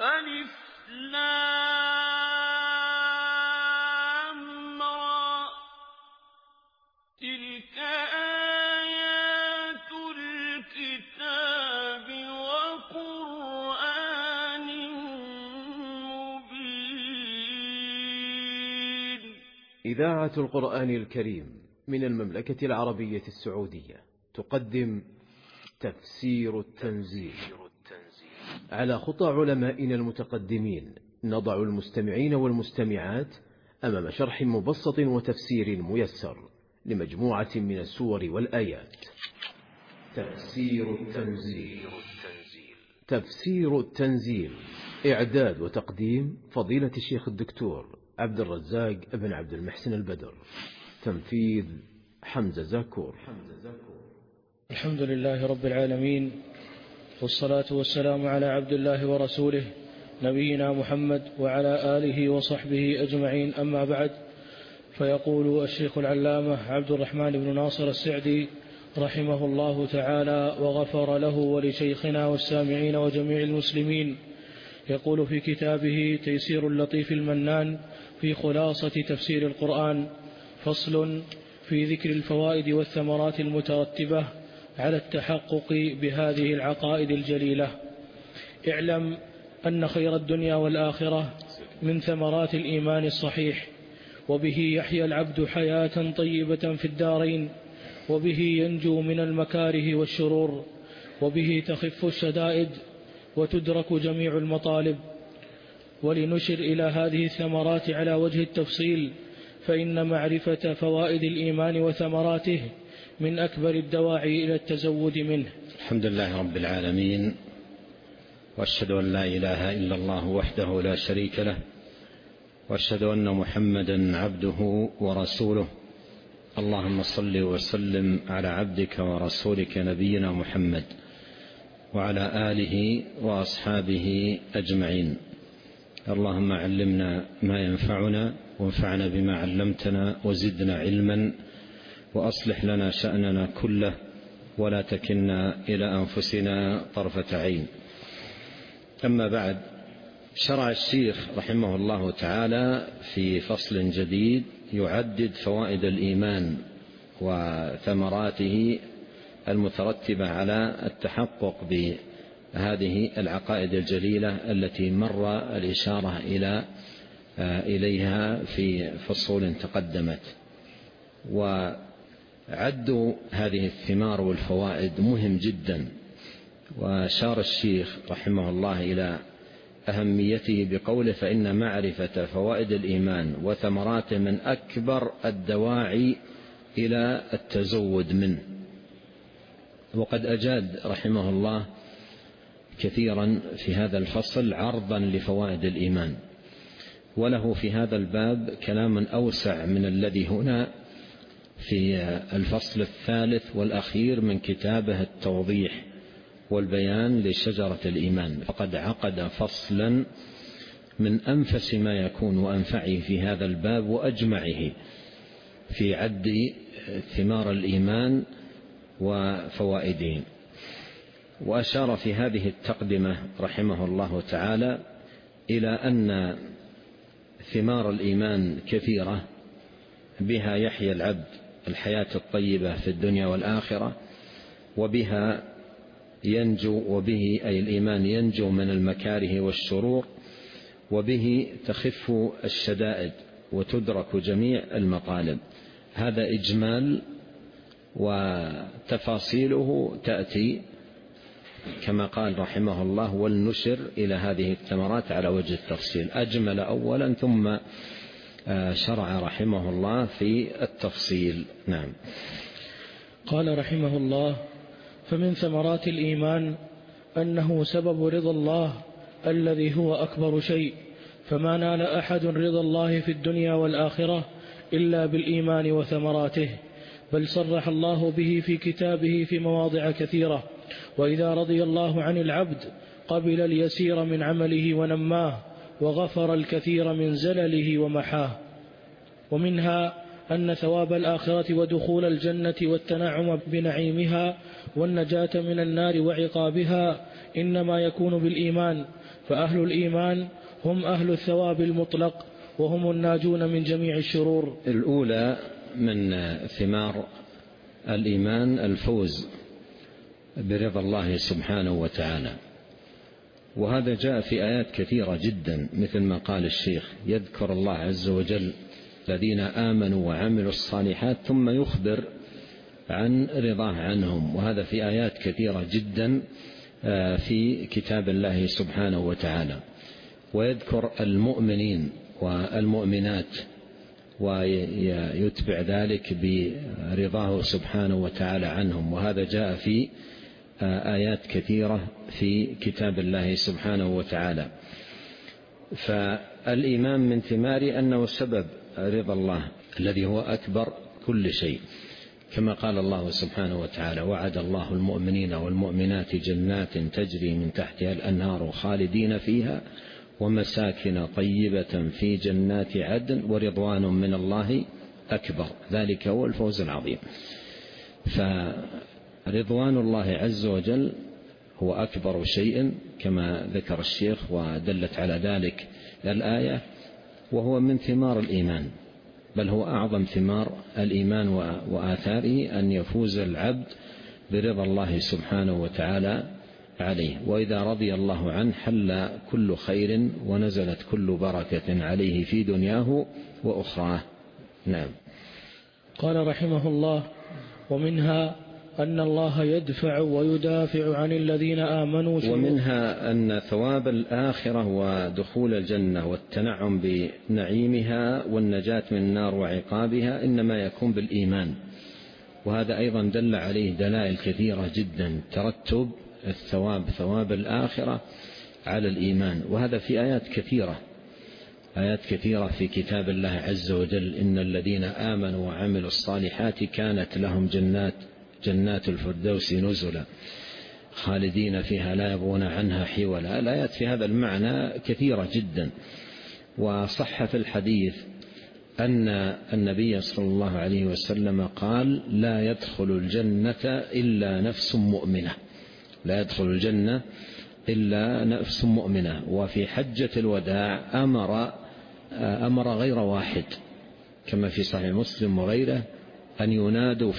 ألف لام را تلك آيات الكتاب وقرآن مبين. إذاعة القرآن الكريم من المملكة العربية السعودية تقدم تفسير التنزيل على خطى علمائنا المتقدمين. نضع المستمعين والمستمعات أمام شرح مبسط وتفسير ميسر لمجموعة من السور والآيات. تفسير التنزيل. تفسير التنزيل إعداد وتقديم فضيلة الشيخ الدكتور عبد الرزاق بن عبد المحسن البدر. تنفيذ حمزة زاكور. الحمد لله رب العالمين، والصلاة والسلام على عبد الله ورسوله نبينا محمد وعلى آله وصحبه أجمعين. أما بعد، فيقول الشيخ العلامة عبد الرحمن بن ناصر السعدي رحمه الله تعالى وغفر له ولشيخنا والسامعين وجميع المسلمين، يقول في كتابه تيسير اللطيف المنان في خلاصة تفسير القرآن: فصل في ذكر الفوائد والثمرات المترتبة على التحقق بهذه العقائد الجليلة. اعلم أن خير الدنيا والآخرة من ثمرات الإيمان الصحيح، وبه يحيا العبد حياة طيبة في الدارين، وبه ينجو من المكاره والشرور، وبه تخف الشدائد وتدرك جميع المطالب. ولنشر إلى هذه الثمرات على وجه التفصيل، فإن معرفة فوائد الإيمان وثمراته من أكبر الدواعي إلى التزود منه. الحمد لله رب العالمين، وأشهد أن لا إله إلا الله وحده لا شريك له، وأشهد أن محمدا عبده ورسوله. اللهم صل وسلم على عبدك ورسولك نبينا محمد وعلى آله وأصحابه أجمعين. اللهم علمنا ما ينفعنا، وانفعنا بما علمتنا، وزدنا علما، وأصلح لنا شأننا كله، ولا تكلنا إلى أنفسنا طرفة عين. أما بعد، شرع الشيخ رحمه الله تعالى في فصل جديد يعدد فوائد الإيمان وثمراته المترتبة على التحقق بهذه العقائد الجليلة التي مر الإشارة إليها في فصول تقدمت. وعد هذه الثمار والفوائد مهم جدا، وأشار الشيخ رحمه الله إلى أهميته بقوله: فإن معرفة فوائد الإيمان وثمراته من أكبر الدواعي إلى التزود منه. وقد أجاد رحمه الله كثيرا في هذا الفصل عرضا لفوائد الإيمان، وله في هذا الباب كلام أوسع من الذي هنا في الفصل الثالث والأخير من كتابه التوضيح والبيان لشجرة الإيمان. فقد عقد فصلا من أنفس ما يكون وأنفعه في هذا الباب وأجمعه في عد ثمار الإيمان وفوائده. وأشار في هذه التقدمة رحمه الله تعالى إلى أن ثمار الإيمان كثيرة، بها يحيا العبد الحياة الطيبة في الدنيا والآخرة، وبها ينجو، وبه أي الإيمان ينجو من المكاره والشرور، وبه تخف الشدائد وتدرك جميع المطالب. هذا إجمال، وتفاصيله تأتي كما قال رحمه الله: ولنشر إلى هذه الثمرات على وجه التفصيل. أجمل أولا ثم شرع رحمه الله في التفصيل. نعم. قال رحمه الله: فمن ثمرات الإيمان أنه سبب رضا الله الذي هو أكبر شيء، فما نال أحد رضا الله في الدنيا والآخرة إلا بالإيمان وثمراته، بل صرح الله به في كتابه في مواضع كثيرة: وإذا رضي الله عن العبد قبل اليسير من عمله ونماه، وغفر الكثير من زلله ومحاه. ومنها أن ثواب الآخرة ودخول الجنة والتنعم بنعيمها والنجاة من النار وعقابها إنما يكون بالإيمان، فأهل الإيمان هم أهل الثواب المطلق وهم الناجون من جميع الشرور. الأولى من ثمار الإيمان الفوز برضا الله سبحانه وتعالى، وهذا جاء في آيات كثيرة جدا، مثل ما قال الشيخ: يذكر الله عز وجل الذين آمنوا وعملوا الصالحات ثم يخبر عن رضاه عنهم، وهذا في آيات كثيرة جدا في كتاب الله سبحانه وتعالى. ويذكر المؤمنين والمؤمنات ويتبع ذلك برضاه سبحانه وتعالى عنهم، وهذا جاء في آيات كثيرة في كتاب الله سبحانه وتعالى. فالإيمان من ثمار أنه سبب رضا الله الذي هو أكبر كل شيء، كما قال الله سبحانه وتعالى: وعد الله المؤمنين والمؤمنات جنات تجري من تحتها الأنهار خالدين فيها ومساكن طيبة في جنات عدن ورضوان من الله أكبر، ذلك هو الفوز العظيم. فرضوان الله عز وجل هو أكبر شيء كما ذكر الشيخ، ودلت على ذلك الآية، وهو من ثمار الإيمان، بل هو أعظم ثمار الإيمان وآثاره أن يفوز العبد برضا الله سبحانه وتعالى عليه، وإذا رضي الله عنه حل كل خير ونزلت كل بركة عليه في دنياه وأخراه. نعم. قال رحمه الله: ومنها أن الله يدفع ويدافع عن الذين آمنوا، ومنها أن ثواب الآخرة ودخول الجنة والتنعم بنعيمها والنجاة من النار وعقابها إنما يكون بالإيمان، وهذا أيضا دل عليه دلائل كثيرة جدا، ترتب الثواب ثواب الآخرة على الإيمان، وهذا في آيات كثيرة في كتاب الله عز وجل: إن الذين آمنوا وعملوا الصالحات كانت لهم جنات الفردوس نزلا خالدين فيها لا يبغون عنها حولا. الآيات في هذا المعنى كثيرة جدا. وصح في الحديث أن النبي صلى الله عليه وسلم قال: لا يدخل الجنة إلا نفس مؤمنة، لا يدخل الجنة إلا نفس مؤمنة. وفي حجة الوداع أمر غير واحد كما في صحيح مسلم وغيره أن ينادوا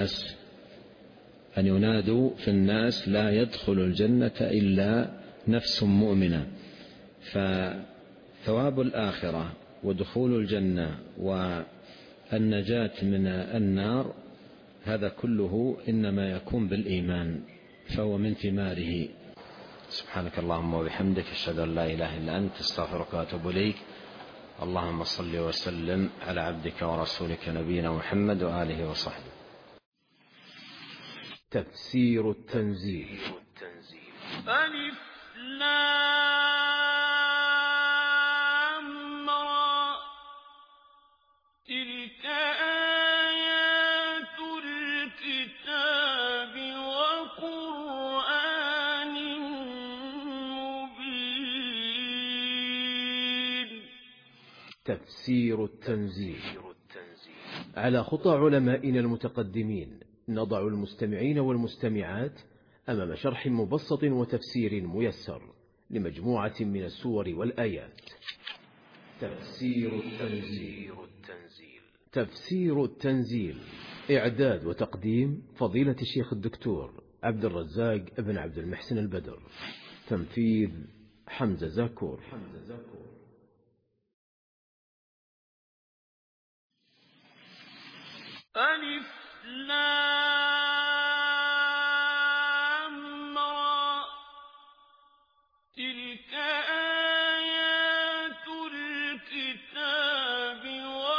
في الناس لا يدخل الجنة إلا نفس مؤمنة. فثواب الآخرة ودخول الجنة والنجاة من النار هذا كله إنما يكون بالإيمان، فهو من ثماره. سبحانك اللهم وبحمدك، أشهد أن لا إله إلا أنت، استغفرك وأتوب إليك. اللهم صل وسلم على عبدك ورسولك نبينا محمد وآله وصحبه. تفسير التنزيل. ألف لام را تلك آيات الكتاب وقرآن مبين. تفسير التنزيل. على خطى علمائنا المتقدمين نضع المستمعين والمستمعات أمام شرح مبسط وتفسير ميسر لمجموعة من السور والآيات. تفسير التنزيل. تفسير التنزيل، إعداد وتقديم فضيلة الشيخ الدكتور عبد الرزاق بن عبد المحسن البدر، تنفيذ حمزة زاكور. ألف لام را تلك آيات الكتاب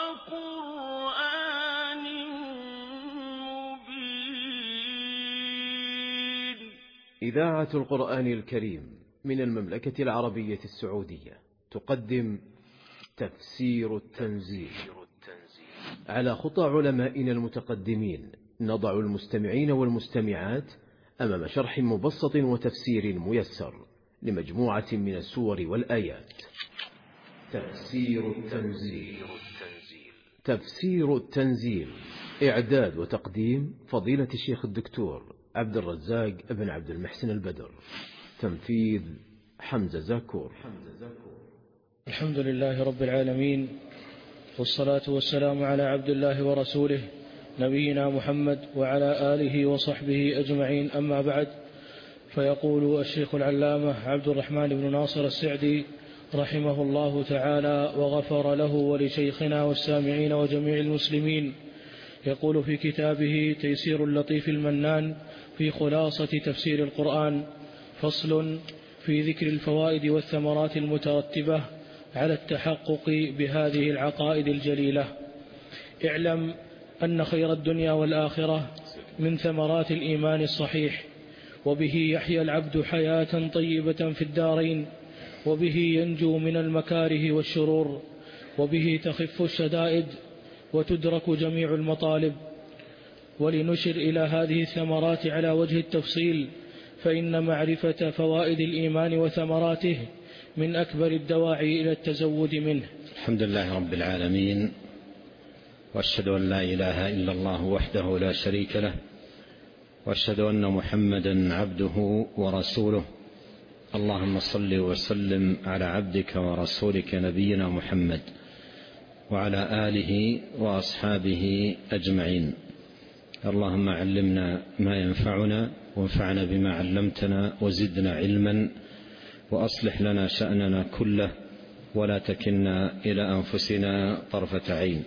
وقرآن مبين. إذاعة القرآن الكريم من المملكة العربية السعودية تقدم تفسير التنزيل. على خطى علمائنا المتقدمين نضع المستمعين والمستمعات أمام شرح مبسط وتفسير ميسر لمجموعة من السور والآيات. تفسير التنزيل. تفسير التنزيل. إعداد وتقديم فضيلة الشيخ الدكتور عبد الرزاق بن عبد المحسن البدر. تنفيذ حمزة زاكور. الحمد لله رب العالمين، والصلاة والسلام على عبد الله ورسوله نبينا محمد وعلى آله وصحبه أجمعين. أما بعد، فيقول الشيخ العلامة عبد الرحمن بن ناصر السعدي رحمه الله تعالى وغفر له ولشيخنا والسامعين وجميع المسلمين، يقول في كتابه تيسير اللطيف المنان في خلاصة تفسير القرآن: فصل في ذكر الفوائد والثمرات المترتبة على التحقق بهذه العقائد الجليلة. اعلم أن خير الدنيا والآخرة من ثمرات الإيمان الصحيح، وبه يحيا العبد حياة طيبة في الدارين، وبه ينجو من المكاره والشرور، وبه تخف الشدائد وتدرك جميع المطالب. ولنشر إلى هذه الثمرات على وجه التفصيل، فإن معرفة فوائد الإيمان وثمراته من أكبر الدواعي إلى التزود منه. الحمد لله رب العالمين، وأشهد أن لا إله إلا الله وحده لا شريك له، وأشهد أن محمدا عبده ورسوله. اللهم صل وسلم على عبدك ورسولك نبينا محمد وعلى آله وأصحابه أجمعين. اللهم علمنا ما ينفعنا، وانفعنا بما علمتنا، وزدنا علما، وأصلح لنا شأننا كله، ولا تكلنا إلى أنفسنا طرفة عين.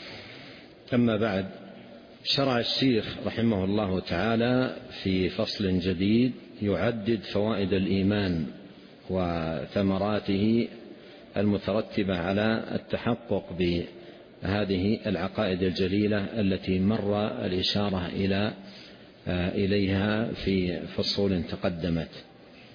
أما بعد، شرع الشيخ رحمه الله تعالى في فصل جديد يعدد فوائد الإيمان وثمراته المترتبة على التحقق بهذه العقائد الجليلة التي مر الإشارة إليها في فصول تقدمت.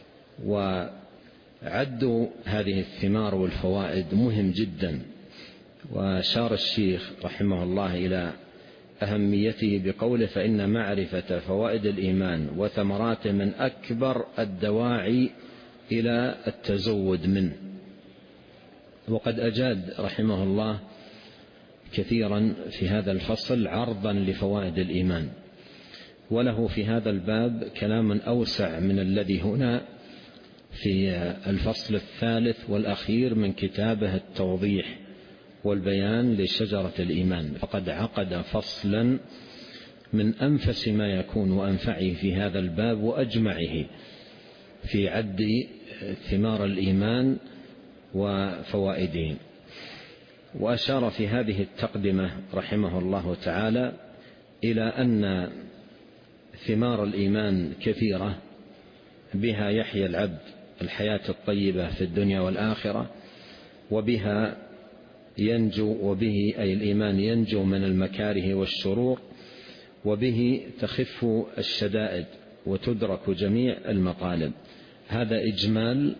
وعد هذه الثمار والفوائد مهم جدا، وأشار الشيخ رحمه الله إلى أهميته بقوله: فإن معرفة فوائد الإيمان وثمراته من أكبر الدواعي إلى التزود منه. وقد أجاد رحمه الله كثيرا في هذا الفصل عرضا لفوائد الإيمان، وله في هذا الباب كلام أوسع من الذي هنا في الفصل الثالث والأخير من كتابه التوضيح والبيان لشجرة الإيمان. فقد عقد فصلا من أنفس ما يكون وأنفعه في هذا الباب وأجمعه في عد ثمار الإيمان وفوائده. وأشار في هذه التقدمة رحمه الله تعالى إلى أن ثمار الإيمان كثيرة، بها يحيا العبد الحياة الطيبة في الدنيا والآخرة، وبها ينجو، وبه أي الإيمان ينجو من المكاره والشرور، وبه تخف الشدائد وتدرك جميع المطالب. هذا إجمال،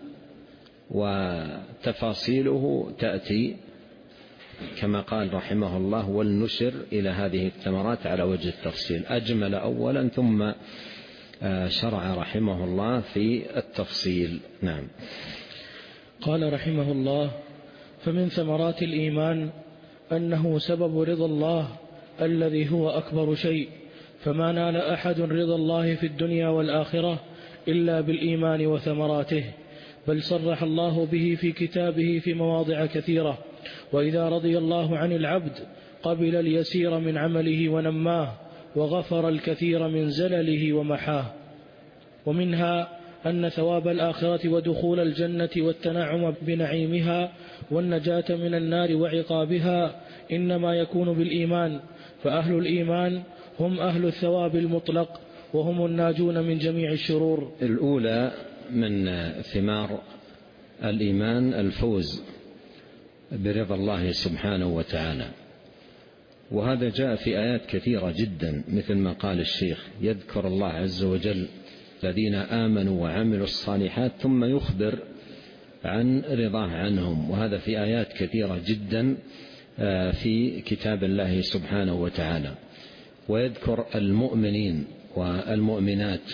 وتفاصيله تأتي كما قال رحمه الله: ولنشر إلى هذه الثمرات على وجه التفصيل. أجمل أولا ثم شرع رحمه الله في التفصيل. نعم. قال رحمه الله: فمن ثمرات الإيمان أنه سبب رضا الله الذي هو أكبر شيء، فما نال أحد رضا الله في الدنيا والآخرة إلا بالإيمان وثمراته، بل صرح الله به في كتابه في مواضع كثيرة: وإذا رضي الله عن العبد قبل اليسير من عمله ونماه، وغفر الكثير من زلله ومحاه. ومنها أن ثواب الآخرة ودخول الجنة والتنعم بنعيمها والنجاة من النار وعقابها إنما يكون بالإيمان، فأهل الإيمان هم أهل الثواب المطلق، وهم الناجون من جميع الشرور. الأولى من ثمار الإيمان الفوز برضا الله سبحانه وتعالى، وهذا جاء في آيات كثيرة جدا، مثل ما قال الشيخ: يذكر الله عز وجل الذين آمنوا وعملوا الصالحات ثم يخبر عن رضاه عنهم. وهذا في آيات كثيرة جدا في كتاب الله سبحانه وتعالى. ويذكر المؤمنين والمؤمنات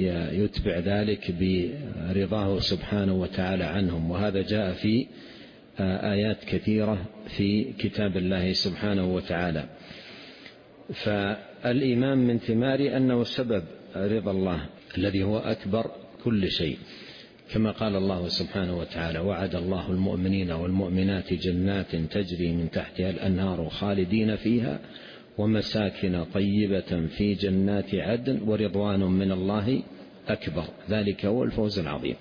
ويتبع ذلك برضاه سبحانه وتعالى عنهم، وهذا جاء في آيات كثيرة في كتاب الله سبحانه وتعالى. فالإيمان من ثمار أنه سبب رضا الله الذي هو أكبر كل شيء، كما قال الله سبحانه وتعالى: وعد الله المؤمنين والمؤمنات جنات تجري من تحتها الأنهار خالدين فيها ومساكن طيبة في جنات عدن ورضوان من الله أكبر، ذلك هو الفوز العظيم.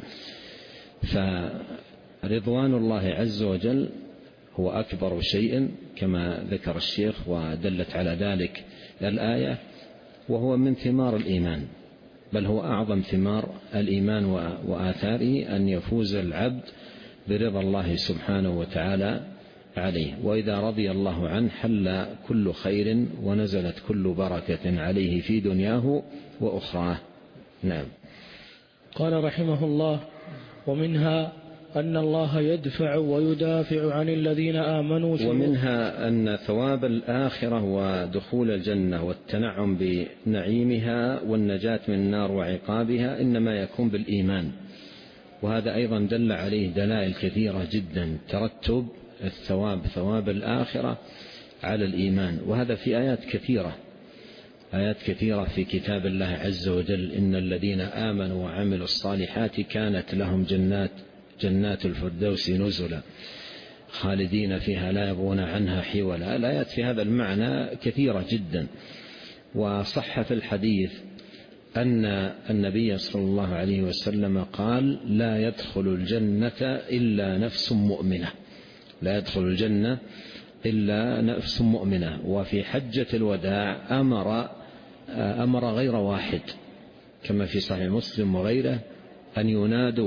فرضوان الله عز وجل هو أكبر شيء كما ذكر الشيخ ودلت على ذلك الآية، وهو من ثمار الإيمان، بل هو أعظم ثمار الإيمان وآثاره أن يفوز العبد برضا الله سبحانه وتعالى عليه، وإذا رضي الله عنه حل كل خير ونزلت كل بركة عليه في دنياه وأخراه. نعم. قال رحمه الله: ومنها أن الله يدفع ويدافع عن الذين آمنوا، ومنها أن ثواب الآخرة ودخول الجنة والتنعم بنعيمها والنجاة من النار وعقابها إنما يكون بالإيمان، وهذا أيضا دل عليه دلائل كثيرة جدا، ترتب الثواب ثواب الآخرة على الإيمان، وهذا في آيات كثيرة في كتاب الله عز وجل: إن الذين آمنوا وعملوا الصالحات كانت لهم جنات الفردوس نزلا خالدين فيها لا يبغون عنها حولا. الآيات في هذا المعنى كثيرة جدا. وصح في الحديث أن النبي صلى الله عليه وسلم قال: لا يدخل الجنة إلا نفس مؤمنة، لا يدخل الجنة إلا نفس مؤمنة. وفي حجة الوداع أمر غير واحد كما في صحيح مسلم وغيره أن ينادوا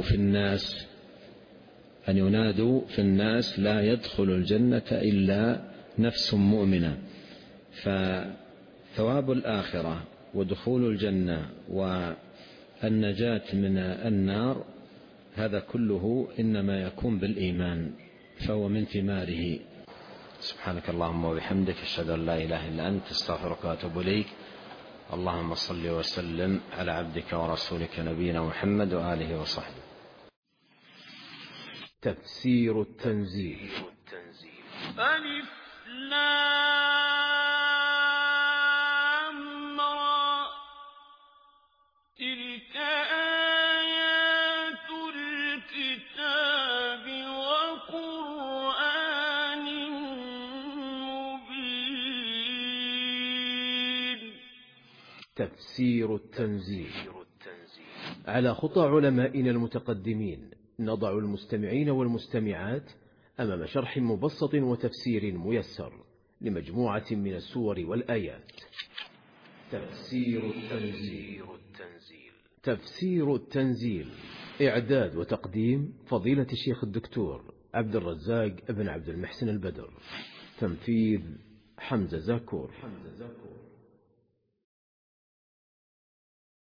في الناس لا يدخل الجنة إلا نفس مؤمنة. فثواب الآخرة ودخول الجنة والنجاة من النار هذا كله إنما يكون بالإيمان، فهو من ثماره. سبحانك اللهم وبحمدك، أشهد أن لا إله إلا أنت، استغفرك وأتوب إليك. اللهم صل وسلم على عبدك ورسولك نبينا محمد وآله وصحبه. تفسير التنزيل. ألف لام را، تلك آيات الكتاب وقرآن مبين. تفسير التنزيل. على خطى علمائنا المتقدمين نضع المستمعين والمستمعات أمام شرح مبسط وتفسير ميسر لمجموعة من السور والآيات. تفسير التنزيل. تفسير التنزيل، إعداد وتقديم فضيلة الشيخ الدكتور عبد الرزاق بن عبد المحسن البدر. تنفيذ حمزة زاكور.